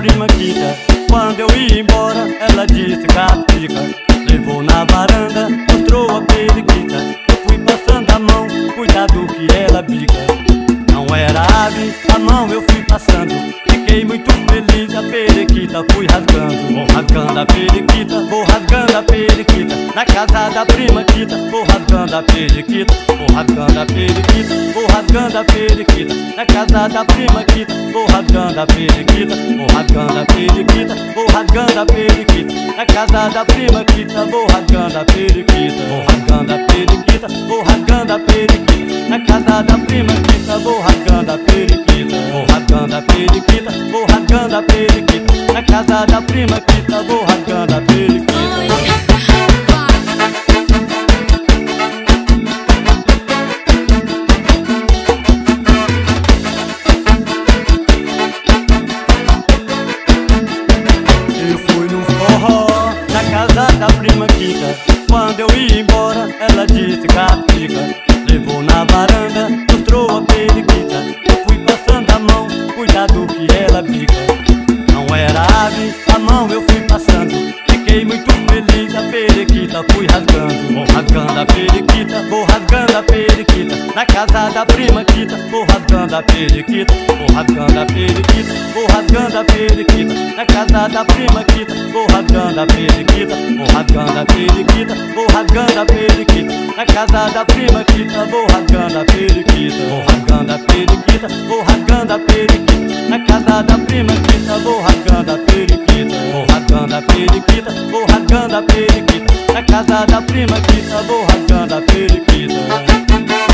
prima Quita. Quando eu ia embora, ela disse capica. Levou na varanda, mostrou a periquita. Eu fui passando a mão, cuidado que ela bica. Não era ave, a mão eu fui passando. Fiquei muito feliz, a periquita fui rasgando. Vou rasgando a periquita, vou rasgando a periquita. Na casa da prima Quita, vou rasgando a periquita. Vou rasgando a periquita, vou rasgando a periquita. Na casa da prima Quita, vou rasgando a periquita. Vou rasgando a periquita, vou rasgando a periquita. Na casa da prima Quita, vou rasgando a periquita. Vou rasgando a periquita, vou rasgando a periquita. Na casa da prima Quita, vou rasgando a periquita. Vou rasgando a periquita, vou rasgando a periquita. Na casa da prima Quita, vou rasgando a periquita. Eu fui num forró na casa da prima Quita. Quando eu ia embora, ela disse capica. Levou na varanda, mostrou a periquita. Eu fui passando a mão, cuidado que ela bica. Não era ave, a mão eu fui passando. Fiquei muito feliz, a periquita fui rasgando. Vou rasgando a periquita, vou rasgando a periquita. Na casa da prima Quita, vou rasgando a periquita. Vou rasgando a periquita, vou rasgando a periquita. Na casa da prima Quita, vou rasgando a periquita. Vou rasgando a periquita, vou rasgando a periquita. Na casa da prima Quita, vou rasgando a periquita. Vou rasgando a periquita, vou rasgando a periquita. Na casa da prima Quita, vou rasgando a periquita. Vou rasgando a periquita, vou rasgando a periquita. Na casa da prima Quita, vou rasgando a periquita.